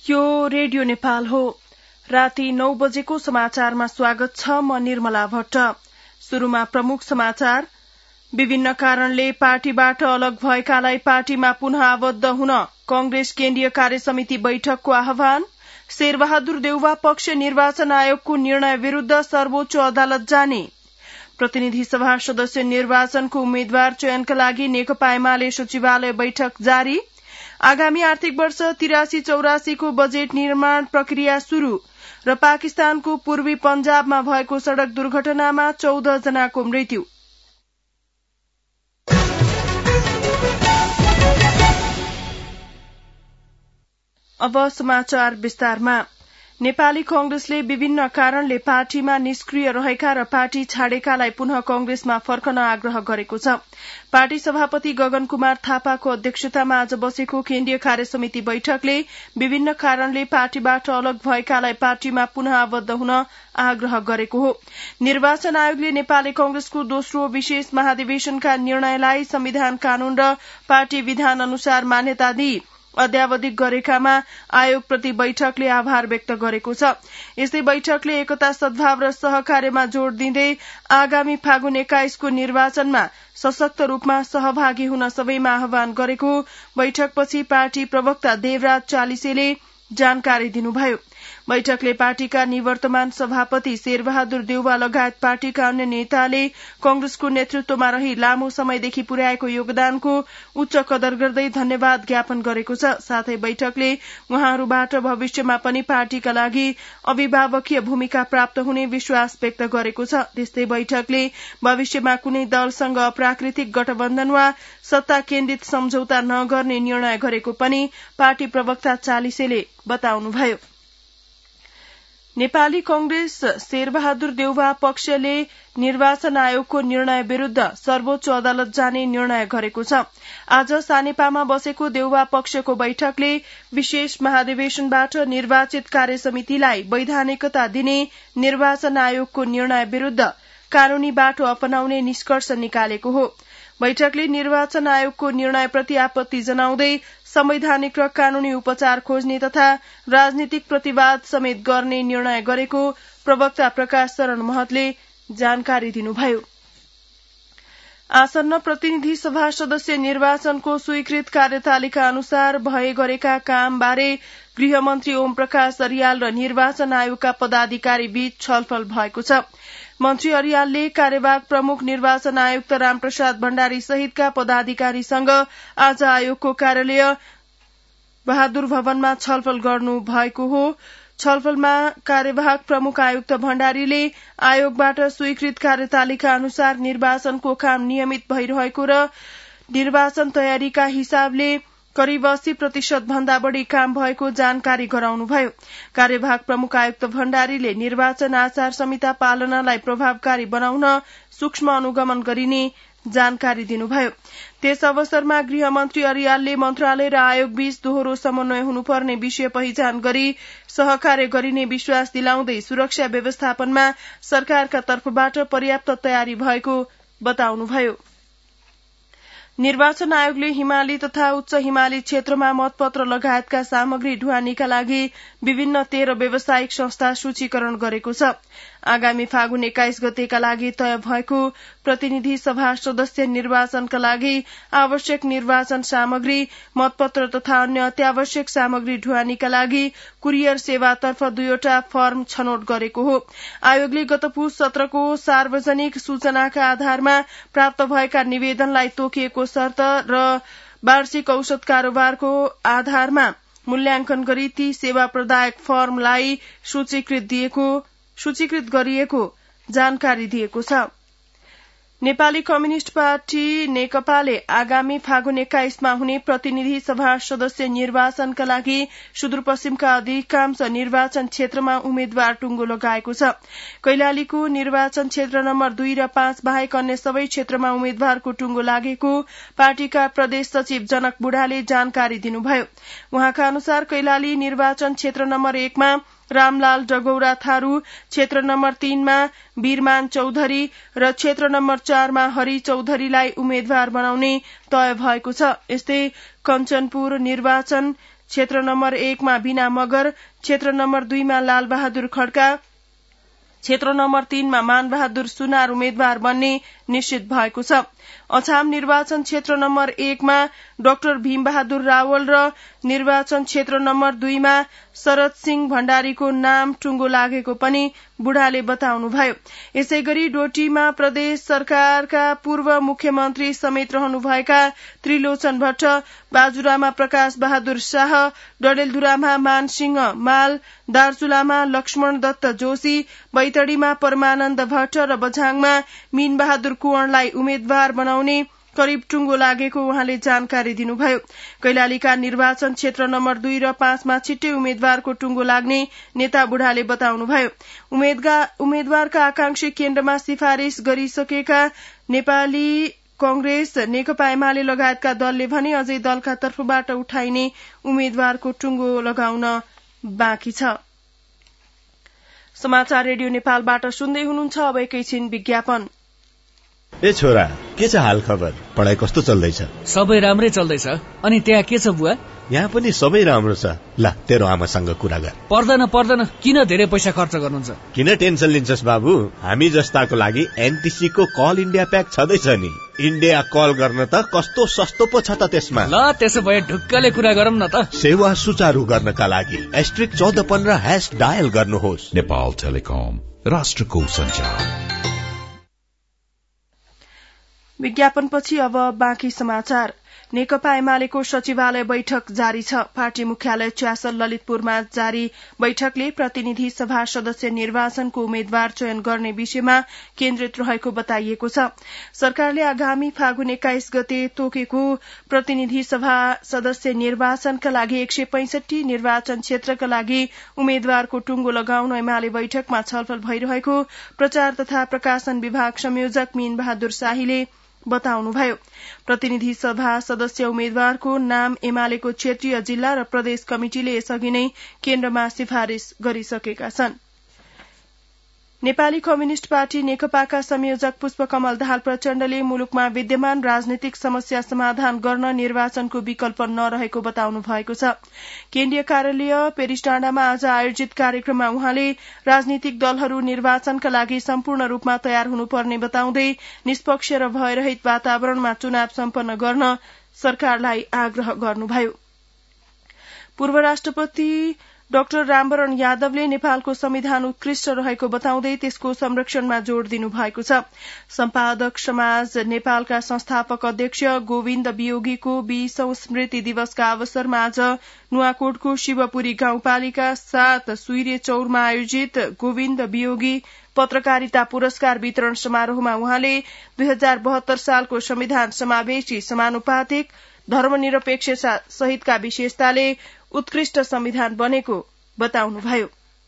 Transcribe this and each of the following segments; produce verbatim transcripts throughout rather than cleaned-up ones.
यो रेडियो नेपाल हो। राति नौ बजेको समाचारमा स्वागत छ। म निर्मला भट्ट। शुरूमा प्रमुख समाचार। विभिन्न कारणले पार्टीबाट अलग भएकालाई पार्टीमा पुनः आबद्ध हुन कंग्रेस केन्द्रीय कार्यसमिति बैठकको आह्वान। शेरबहादुर देउवा पक्ष निर्वाचन आयोगको निर्णय विरूद्ध सर्वोच्च अदालत जाने। प्रतिनिधि सभा सदस्य निर्वाचनको उम्मेद्वार चयनका लागि नेकपा एमाले सचिवालय बैठक जारी। आगामी आर्थिक वर्ष तिरासी चौरासीको बजेट निर्माण प्रक्रिया शुरू र पाकिस्तानको पूर्वी पंजाबमा भएको सड़क दुर्घटनामा चौध जनाको मृत्यु। अब समाचार विस्तारमा। नेपाली कंग्रेसले विभिन्न कारणले पार्टीमा निष्क्रिय रहेका र पार्टी छाडेकालाई पुनः कंग्रेसमा फर्कन आग्रह गरेको छ। पार्टी सभापति गगन कुमार थापाको अध्यक्षतामा आज बसेको केन्द्रीय कार्यसमिति बैठकले विभिन्न कारणले पार्टीबाट अलग भएकालाई पार्टीमा पुनः आबद्ध हुन आग्रह गरेको हो। निर्वाचन आयोगले नेपाली कंग्रेसको दोस्रो विशेष महाधिवेशनका निर्णयलाई संविधान कानून र पार्टी विधान अनुसार मान्यता दिई अध्यावधिक गरेकामा आयोगप्रति बैठकले आभार व्यक्त गरेको छ। यस्तै बैठकले एकता, सद्भाव र सहकार्यमा जोड़ दिँदै आगामी फागुन एक्काइसको निर्वाचनमा सशक्त रूपमा सहभागी हुन सबैमा आह्वान गरेको बैठकपछि पार्टी प्रवक्ता देवराज चालिसेले जानकारी दिनुभयो। बैठकले पार्टीका निवर्तमान सभापति शेरबहादुर देउवा लगायत पार्टीका अन्य नेताले कंग्रेसको नेतृत्वमा रही लामो समयदेखि पुर्याएको योगदानको उच्च कदर गर्दै धन्यवाद ज्ञापन गरेको छ। साथै बैठकले उहाँहरूबाट भविष्यमा पनि पार्टीका लागि अभिभावकीय भूमिका प्राप्त हुने विश्वास व्यक्त गरेको छ। त्यस्तै बैठकले भविष्यमा कुनै दलसँग अप्राकृतिक गठबन्धन वा सत्ता केन्द्रित सम्झौता नगर्ने निर्णय गरेको पनि पार्टी प्रवक्ता चालिसेले बताउनुभयो। नेपाली कंग्रेस शेरबहादुर देउवा पक्षले निर्वाचन आयोगको निर्णय विरूद्ध सर्वोच्च अदालत जाने निर्णय गरेको छ। आज सानेपामा बसेको देउवा पक्षको बैठकले विशेष महाधिवेशनबाट निर्वाचित कार्यसमितिलाई वैधानिकता दिने निर्वाचन आयोगको निर्णय विरूद्ध कानूनी बाटो अपनाउने निष्कर्ष निकालेको हो। बैठकले निर्वाचन आयोगको निर्णयप्रति आपत्ति जनाउँदै संवैधानिक र कानूनी उपचार खोज्ने तथा राजनीतिक प्रतिवाद समेत गर्ने निर्णय गरेको प्रवक्ता प्रकाश शरण महतले जानकारी दिनुभयो। आसन्न प्रतिनिधि सभा सदस्य निर्वाचनको स्वीकृत कार्यतालिका अनुसार भए गरेका कामबारे गृहमन्त्री ओम प्रकाश अर्याल र निर्वाचन आयोगका पदाधिकारी बीच छलफल भएको छ। मन्त्री अर्यालले कार्यवाहक प्रमुख निर्वाचन आयुक्त रामप्रसाद भण्डारी सहितका पदाधिकारीसँग आज आयोगको कार्यालय बहादुर भवनमा छलफल गर्नु भएको हो। छलफलमा कार्यवाहक प्रमुख आयुक्त भण्डारीले आयोगबाट स्वीकृत कार्यतालिका अनुसार निर्वाचनको काम नियमित भइरहेको र निर्वाचन तयारीका हिसाबले करिब अस्सी प्रतिशत भन्दा बढ़ी काम भएको जानकारी गराउनुभयो। कार्यवाहक प्रमुख आयुक्त भण्डारीले निर्वाचन आचार संहिता पालनालाई प्रभावकारी बनाउन सूक्ष्म अनुगमन गरिने जानकारी दिनुभयो। त्यस अवसरमा गृहमन्त्री अर्यालले मन्त्रालय र आयोग बीच दोहोरो समन्वय हुनुपर्ने विषय पहिचान गरी सहकार्य गरिने विश्वास दिलाउँदै सुरक्षा व्यवस्थापनमा सरकारका तर्फबाट पर्याप्त तयारी भएको बताउनुभयो। निर्वाचन आयोगले हिमाली तथा उच्च हिमाली क्षेत्रमा मतपत्र लगायतका सामग्री ढुवानीका लागि विभिन्न तेह्र व्यावसायिक संस्था सूचीकरण गरेको छ। आगामी फागुन एक्काइस गतेका लागि तय भएको प्रतिनिधि सभा सदस्य निर्वाचनका लागि आवश्यक निर्वाचन सामग्री, मतपत्र तथा अन्य अत्यावश्यक सामग्री ढुवानीका लागि कुरियर सेवातर्फ दुईवटा फर्म छनौट गरेको हो। आयोगले गत पुस सत्रको सार्वजनिक सूचनाका आधारमा प्राप्त भएका निवेदनलाई तोकिएको शर्त र वार्षिक औसत कारोबारको आधारमा मूल्याङ्कन गरी ती सेवा प्रदायक फर्मलाई सूचीकृत दिएको सूचीकृत गरिएको जानकारी दिएको छ। नेपाली कम्युनिष्ट पार्टी नेकपाले आगामी फागुन एक्काइसमा हुने प्रतिनिधि सभा सदस्य निर्वाचनका लागि सुदूरपश्चिमका अधिकांश निर्वाचन क्षेत्रमा उम्मेद्वार टुंगो लगाएको छ। कैलालीको निर्वाचन क्षेत्र नम्बर दुई र पाँच बाहेक अन्य सबै क्षेत्रमा उम्मेद्वारको टुंगो लागेको पार्टीका प्रदेश सचिव जनक बुढाले जानकारी दिनुभयो। उहाँका अनुसार कैलाली निर्वाचन क्षेत्र नम्बर एकमा रामलाल डगौरा थारू, क्षेत्र नम्बर तीनमा वीरमान चौधरी र क्षेत्र नम्बर चारमा हरि चौधरीलाई उम्मेद्वार बनाउने तय भएको छ। यस्तै कञ्चनपुर निर्वाचन क्षेत्र नम्बर एकमा बिना मगर, क्षेत्र नम्बर दुईमा लालबहादुर खड्का, क्षेत्र नम्बर तीनमा मानबहादुर सुनार उम्मेद्वार बन्ने निश्चित भएको छ। अछाम निर्वाचन क्षेत्र नम्बर एकमा डाक्टर भीमबहादुर रावल र निर्वाचन क्षेत्र नम्बर दुईमा शरद सिंह भण्डारीको नाम टुङ्गो लागेको पनि बुढाले बताउनुभयो। यसै गरी डोटीमा प्रदेश सरकारका पूर्व मुख्यमन्त्री समेत रहनुभएका त्रिलोचन भट्ट, बाजुरामा प्रकाश बहादुर शाह, डडेलधुरामा मानसिंह माल, दार्चुलामा लक्ष्मण दत्त जोशी, बैतडीमा परमानन्द भट्ट र बझाङमा मीनबहादुर कुँवरलाई उम्मेद्वार बनाउने करिब टुङ्गो लागेको उहाँले जानकारी दिनुभयो। कैलालीका निर्वाचन क्षेत्र नम्बर दुई र पाँचमा छिट्टै उम्मेद्वारको टुङ्गो लाग्ने नेता बुढाले बताउनुभयो। उम्मेद्वारका आकांक्षी केन्द्रमा सिफारिश गरिसकेका नेपाली कांग्रेस, नेकपा एमाले लगायतका दलले भने अझै दलका तर्फबाट उठाइने उम्मेद्वारको टुङ्गो लगाउन बाँकी छ। समाचार रेडियो नेपालबाट सुन्दै हुनुहुन्छ। अब एकैछिन विज्ञापन। ए छोरा, के छ हाल खबर? पढाइ कस्तो चल्दैछ? सबै राम्रै चल्दैछ। अनि त्यहाँ के छ बुवा? यहाँ पनि सबै राम्रो छ। ल तेरो आमासँग कुरा गर। पर्दैन पर्दैन, किन धेरै पैसा खर्च गर्नुहुन्छ? किन टेन्सन लिन्छस् बाबु? हामी जस्ताको लागि एनटीसी को कल इन्डिया प्याक छँदैछ नि। इन्डिया कल गर्न त कस्तो सस्तो पो छ त त्यसमा। ल त्यसो भए ढुक्कले कुरा गरौँ न त। सेवा सुचारू गर्नका लागि एस्ट्रिक चौध पन्ध्र ह्याश डायल गर्नुहोस्। नेपाल टेलिकम, राष्ट्रको सञ्चार। विज्ञापनपछि अब बाँकी समाचार। नेकपा एमालेको सचिवालय बैठक जारी छ। पार्टी मुख्यालय च्यासल ललितपुरमा जारी बैठकले प्रतिनिधि सभा सदस्य निर्वाचनको उम्मेद्वार चयन गर्ने विषयमा केन्द्रित रहेको बताइएको छ। सरकारले आगामी फागुन एक्काइस गते तोकेको प्रतिनिधि सभा सदस्य निर्वाचनका लागि एक सय पैंसठी निर्वाचन क्षेत्रका लागि उम्मेद्वारको टुङ्गो लगाउन एमाले बैठकमा छलफल भइरहेको प्रचार तथा प्रकाशन विभाग संयोजक मीन बहादुर शाहीले बताउनुभयो। प्रतिनिधि सभा सदस्य उम्मेद्वारको नाम एमालेको क्षेत्रीय जिल्ला र प्रदेश कमिटिले यसअघि नै केन्द्रमा सिफारिश गरिसकेका छन्। नेपाली कम्युनिष्ट पार्टी नेकपाका संयोजक पुष्पकमल दाहाल प्रचण्डले मुलुकमा विद्यमान राजनीतिक समस्या समाधान गर्न निर्वाचनको विकल्प नरहेको बताउनु भएको छ। केन्द्रीय कार्यालय पेरिसडाँडामा आज आयोजित कार्यक्रममा उहाँले राजनीतिक दलहरू निर्वाचनका लागि सम्पूर्ण रूपमा तयार हुनुपर्ने बताउँदै निष्पक्ष र भयरहित वातावरणमा चुनाव सम्पन्न गर्न सरकारलाई आग्रह गर्नुभयो। पूर्व राष्ट्रपति डाक्टर रामवरण यादवले नेपालको संविधान उत्कृष्ट रहेको बताउँदै त्यसको संरक्षणमा जोड़ दिनु भएको छ। सम्पादक समाज नेपालका संस्थापक अध्यक्ष गोविन्द वियोगीको बीसौं स्मृति दिवसका अवसरमा आज नुवाकोटको शिवपुरी गाउँपालिका सात सुइरे चौरमा आयोजित गोविन्द वियोगी पत्रकारिता पुरस्कार वितरण समारोहमा उहाँले दुई हजार बहत्तर सालको संविधान समावेशी, समानुपातिक, धर्मनिरपेक्षता सहितका विशेषताले उत्कृष्ट संविधान बनेको बताउनुभयो।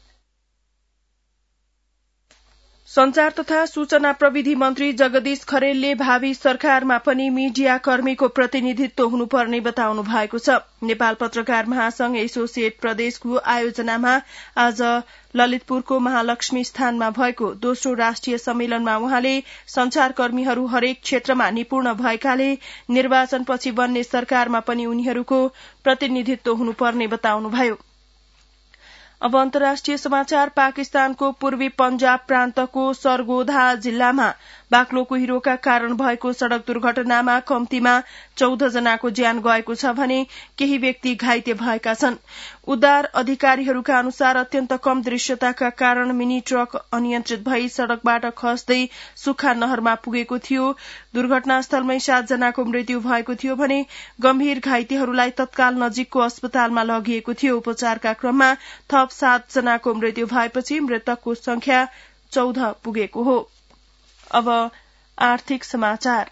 संचार तथा सूचना प्रविधि मन्त्री जगदीश खरेलले भावी सरकारमा पनि मीडिया कर्मीको प्रतिनिधित्व हुनुपर्ने बताउनु भएको छ। नेपाल पत्रकार महासंघ एसोसिएट प्रदेशको आयोजनामा आज ललितपुरको महालक्ष्मी स्थानमा भएको दोस्रो राष्ट्रिय सम्मेलनमा उहाँले संचारकर्मीहरू हरेक क्षेत्रमा निपुण भएकाले निर्वाचनपछि बन्ने सरकारमा पनि उनीहरूको प्रतिनिधित्व हुनुपर्ने बताउनुभयो। अब अन्तर्राष्ट्रिय समाचार। पाकिस्तानको पूर्वी पंजाब प्रान्तको सरगोधा जिल्लामा बाक्लो कुहिरोका कारण भएको सड़क दुर्घटनामा कम्तीमा चौध जनाको ज्यान गएको छ भने केही व्यक्ति घाइते भएका छन्। उद्धार अधिकारीहरूका अनुसार अत्यन्त कम दृश्यताका कारण मिनी ट्रक अनियन्त्रित भई सड़कबाट खस्दै सुक्खा नहरमा पुगेको थियो। दुर्घटनास्थलमै सात जनाको मृत्यु भएको थियो भने गम्भीर घाइतेहरूलाई तत्काल नजिकको अस्पतालमा लगिएको थियो। उपचारका क्रममा थप सात जनाको मृत्यु भएपछि मृतकको संख्या चौध पुगेको हो। अब आर्थिक समाचार।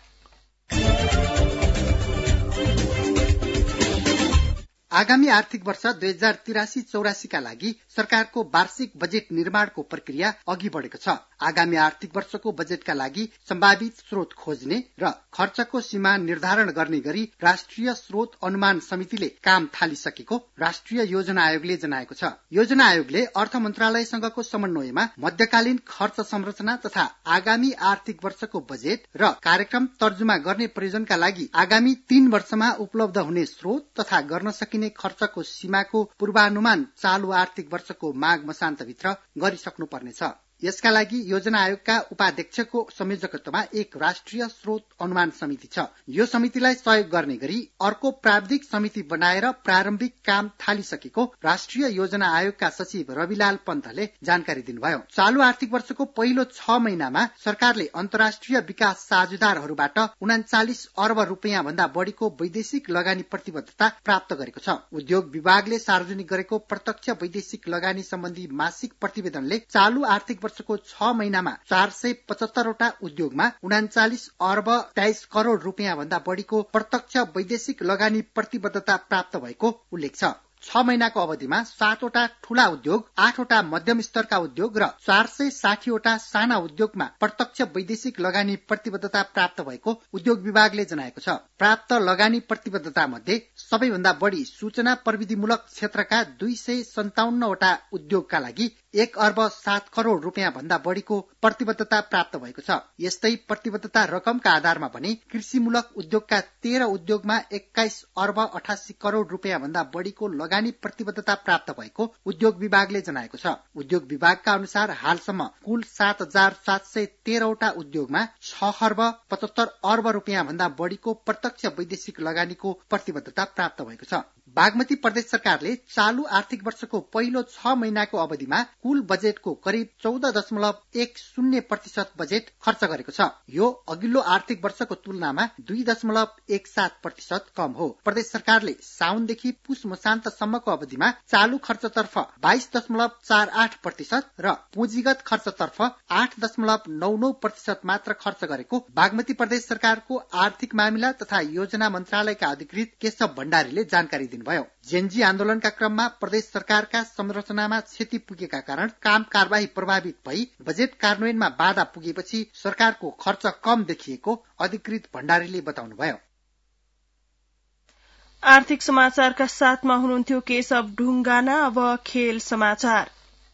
आगामी आर्थिक वर्ष दुई हजार तिरासी चौरासीका लागि सरकारको वार्षिक बजेट निर्माणको प्रक्रिया अघि बढेको छ। आगामी आर्थिक वर्षको बजेटका लागि सम्भावित स्रोत खोज्ने र खर्चको सीमा निर्धारण गर्ने गरी राष्ट्रिय स्रोत अनुमान समितिले काम थालिसकेको राष्ट्रिय योजना आयोगले जनाएको छ। योजना आयोगले अर्थ मन्त्रालयसँगको समन्वयमा मध्यकालीन खर्च संरचना तथा आगामी आर्थिक वर्षको बजेट र कार्यक्रम तर्जुमा गर्ने प्रयोजनका लागि आगामी तीन वर्षमा उपलब्ध हुने स्रोत तथा गर्न सकिने राखिने खर्चको सीमाको पूर्वानुमान चालू आर्थिक वर्षको माघ मसान्तभित्र गरिसक्नुपर्नेछ। यसका लागि योजना आयोगका उपाध्यक्षको संयोजकत्वमा एक राष्ट्रिय स्रोत अनुमान समिति छ। यो समितिलाई सहयोग गर्ने गरी अर्को प्राविधिक समिति बनाएर प्रारम्भिक काम थालिसकेको राष्ट्रिय योजना आयोगका सचिव रविलाल पन्तले जानकारी दिनुभयो। चालू आर्थिक वर्षको पहिलो छ महिनामा सरकारले अन्तर्राष्ट्रिय विकास साझेदारहरूबाट उनाचालिस अर्ब रुपियाँ भन्दा बढ़ीको वैदेशिक लगानी प्रतिबद्धता प्राप्त गरेको छ। उद्योग विभागले सार्वजनिक गरेको प्रत्यक्ष वैदेशिक लगानी सम्बन्धी मासिक प्रतिवेदनले चालू आर्थिक वर्षको छ महिनामा चार सय पचहत्तरवटा उद्योगमा उनाचालिस अर्ब तेइस करोड़ रुपियाँ भन्दा बढ़ीको प्रत्यक्ष वैदेशिक लगानी प्रतिबद्धता प्राप्त भएको उल्लेख छ। छ महिनाको अवधिमा सातवटा ठूला उद्योग, आठवटा मध्यम स्तरका उद्योग र चार सय साठीवटा साना उद्योगमा प्रत्यक्ष वैदेशिक लगानी प्रतिबद्धता प्राप्त भएको उद्योग विभागले जनाएको छ। प्राप्त लगानी प्रतिबद्धता मध्ये सबैभन्दा बढ़ी सूचना प्रविधिमूलक क्षेत्रका दुई सय सन्ताउन्नवटा उद्योगका लागि एक अर्ब सात करोड़ रुपियाँ भन्दा बढ़ीको प्रतिबद्धता प्राप्त भएको छ। यस्तै प्रतिबद्धता रकमका आधारमा भने कृषिमूलक उद्योगका तेह्र उद्योगमा एक्काइस अर्ब अठासी करोड़ रुपियाँ भन्दा बढ़ीको लगानी प्रतिबद्धता प्राप्त भएको उद्योग विभागले जनाएको छ। उद्योग विभागका अनुसार हालसम्म कुल सात हजार सात सय तेह्रवटा उद्योगमा छ अर्ब पचहत्तर अर्ब रुपियाँ भन्दा बढ़ीको प्रत्यक्ष वैदेशिक लगानीको प्रतिबद्धता प्राप्त भएको छ। बागमती प्रदेश सरकारले चालू आर्थिक वर्षको पहिलो छ महिनाको अवधिमा कुल बजेटको करिब चौध दशमलव एक शून्य प्रतिशत बजेट खर्च गरेको छ। यो अघिल्लो आर्थिक वर्षको तुलनामा दुई दशमलव एक सात प्रतिशत कम हो। प्रदेश सरकारले साउनदेखि पुष मसान्तसम्मको अवधिमा चालू खर्चतर्फ बाइस दशमलव चार आठ प्रतिशत र पुँजीगत खर्चतर्फ आठ दशमलव नौ नौ प्रतिशत मात्र खर्च गरेको बागमती प्रदेश सरकारको आर्थिक मामिला तथा योजना मन्त्रालयका अधिकृत केशव भण्डारीले जानकारी दिनुभयो। जेनजी आन्दोलनका क्रममा प्रदेश सरकारका संरचनामा क्षति पुगेका कारण काम कारबाही प्रभावित भई बजेट कार्यान्वयनमा बाधा पुगेपछि सरकारको खर्च कम देखिएको अधिकृत भण्डारीले बताउनुभयो। आर्थिक समाचारका साथमा हुनुहुन्थ्यो केशव ढुङ्गाना। अब खेल समाचार।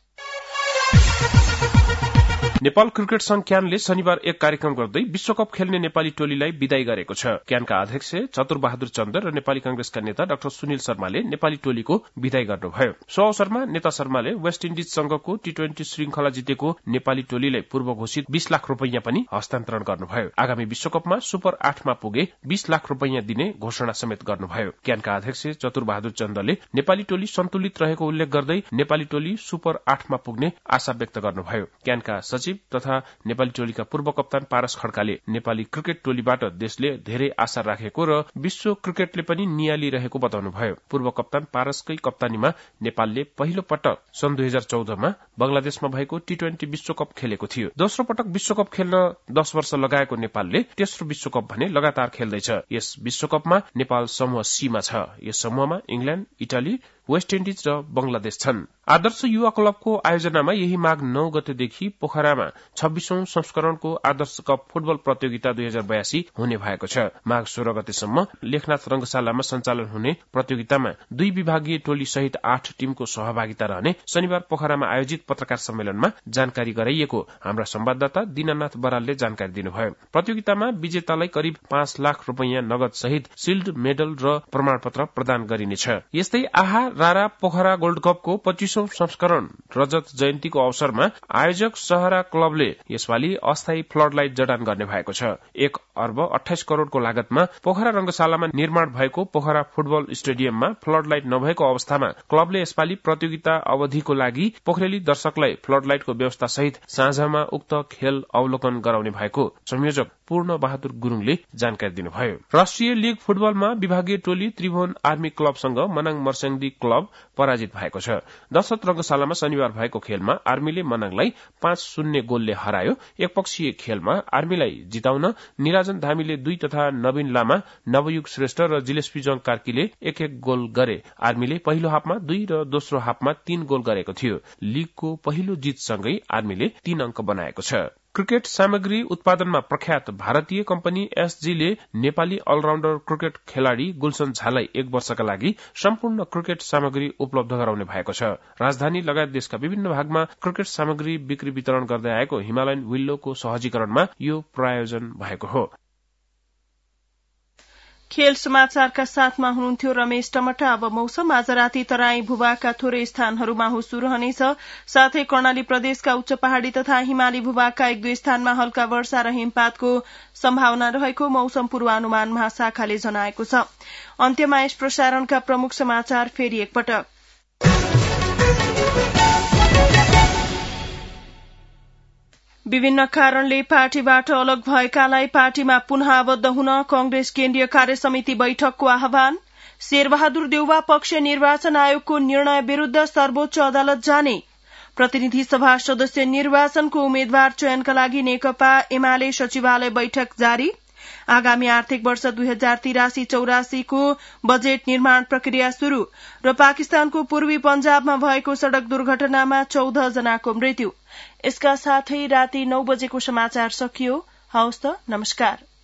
नेपाल क्रिकेट संघ क्यानले शनिबार एक कार्यक्रम गर्दै विश्वकप खेल्ने नेपाली टोलीलाई विदाई गरेको छ। क्यानका अध्यक्ष चतुर बहादुर चन्द र नेपाली कांग्रेसका नेता डाक्टर सुनिल शर्माले नेपाली टोलीको विदाई गर्नुभयो। सो अवसरमा नेता शर्माले वेस्ट इन्डिज संघको टी ट्वेन्टी श्रृंखला जितेको नेपाली टोलीलाई पूर्व घोषित बीस लाख रुपैयाँ पनि हस्तान्तरण गर्नुभयो। आगामी विश्वकपमा सुपर आठमा पुगे बीस लाख रुपैयाँ दिने घोषणा समेत गर्नुभयो। क्यानका अध्यक्ष चतुर बहादुर चन्दले नेपाली टोली सन्तुलित रहेको उल्लेख गर्दै नेपाली टोली सुपर आठमा पुग्ने आशा व्यक्त गर्नुभयो। क्यानका सचिव तथा नेपाली टोलीका पूर्व कप्तान पारस खड्काले नेपाली क्रिकेट टोलीबाट देशले धेरै आशा राखेको र विश्व क्रिकेटले पनि नियालिरहेको बताउनुभयो। पूर्व कप्तान पारसकै कप्तानीमा नेपालले पहिलो पटक सन् दुई हजार चौधमा बंगलादेशमा भएको टी ट्वेन्टी विश्वकप खेलेको थियो। दोस्रो पटक विश्वकप खेल्न दस वर्ष लगाएको नेपालले तेस्रो विश्वकप भने लगातार खेल्दैछ। यस विश्वकपमा नेपाल समूह सीमा छ। यस समूहमा इंग्ल्याण्ड, इटाली, वेस्ट इन्डिज र बंगलादेश छन्। आदर्श युवा क्लबको आयोजनामा यही माघ नौ गतेदेखि पोखरामा छब्बीसौं संस्करणको आदर्श कप फुटबल प्रतियोगिता दुई हजार बयासी हुने भएको छ। माघ सोह्र गतेसम्म लेखनाथ रंगशालामा सञ्चालन हुने प्रतियोगितामा दुई विभागीय टोली सहित आठ टीमको सहभागिता रहने शनिबार पोखरामा आयोजित पत्रकार सम्मेलनमा जानकारी गराइएको हाम्रा संवाददाता दीनानाथ बरालले जानकारी दिनुभयो। प्रतियोगितामा विजेतालाई करिब पाँच लाख रुपैयाँ नगद सहित सिल्ड, मेडल र प्रमाणपत्र प्रदान गरिनेछ। यस्तै आहा रारा पोखरा गोल्ड कपको पच्चीसौं संस्करण रजत जयन्तीको अवसरमा आयोजक सहरा क्लबले यसपालि अस्थायी फ्लड लाइट जडान गर्ने भएको छ। एक अर्ब अठाइस करोड़को लागतमा पोखरा रंगशालामा निर्माण भएको पोखरा फुटबल स्टेडियममा फ्लड लाइट नभएको अवस्थामा क्लबले यसपालि प्रतियोगिता अवधिको लागि पोखरेली दर्शकलाई फ्लड लाइटको व्यवस्था सहित साँझमा उक्त खेल अवलोकन गराउने भएको संयोजक पूर्ण बहादुर गुरूङले जानकारी दिनुभयो। राष्ट्रिय लीग फुटबलमा विभागीय टोली त्रिभुवन आर्मी क्लबसँग मनाङ मर्स्याङ्दी क्लब पराजित भएको छ। दशरथ रंगशालामा शनिबार भएको खेलमा आर्मीले मनाङलाई पाँच शून्य गोलले हरायो। एकपक्षीय खेलमा आर्मीलाई जिताउन निराजन धामीले दुई तथा नवीन लामा, नवयुग श्रेष्ठ र जिलेस्पी जङ कार्कीले एक एक गोल गरे। आर्मीले पहिलो हाफमा दुई र दोस्रो हाफमा तीन गोल गरेको थियो। लीगको पहिलो जितसँगै आर्मीले तीन अंक बनाएको छ। क्रिकेट सामग्री उत्पादनमा प्रख्यात भारतीय कम्पनी एसजीले नेपाली अलराउण्डर क्रिकेट खेलाड़ी गुलशन झालाई एक वर्षका लागि सम्पूर्ण क्रिकेट सामग्री उपलब्ध गराउने भएको छ। राजधानी लगायत देशका विभिन्न भागमा क्रिकेट सामग्री बिक्री वितरण गर्दै आएको हिमालयन विल्लोको सहजीकरणमा यो प्रायोजन भएको हो। खेल समाचारका साथमा हुनुहुन्थ्यो रमेश टमटा। अब मौसम। आज राति तराई भूभागका थोरै स्थानहरूमा हुसु रहनेछ, साथै कर्णाली प्रदेशका उच्च पहाड़ी तथा हिमाली भूभागका एक दुई स्थानमा हल्का वर्षा र हिमपातको सम्भावना रहेको मौसम पूर्वानुमान महाशाखाले जनाएको छ। अन्त्यमा यस प्रसारणका प्रमुख समाचार फेरि एकपटक। विभिन्न कारणले पार्टीबाट अलग भएकालाई पार्टीमा पुनः आबद्ध हुन कंग्रेस केन्द्रीय कार्यसमिति बैठकको आह्वान। शेरबहादुर देउवा पक्ष निर्वाचन आयोगको निर्णय विरूद्ध सर्वोच्च अदालत जाने। प्रतिनिधि सभा सदस्य निर्वाचनको उम्मेद्वार चयनका लागि नेकपा एमाले सचिवालय बैठक जारी। आगामी आर्थिक वर्ष दुई हजार तिरासी चौरासीको बजेट निर्माण प्रक्रिया शुरू र पाकिस्तानको पूर्वी पंजाबमा भएको सड़क दुर्घटनामा चौध जनाको मृत्यु। यसका साथै राति नौ बजेको समाचार सकियो। हवस् त, नमस्कार।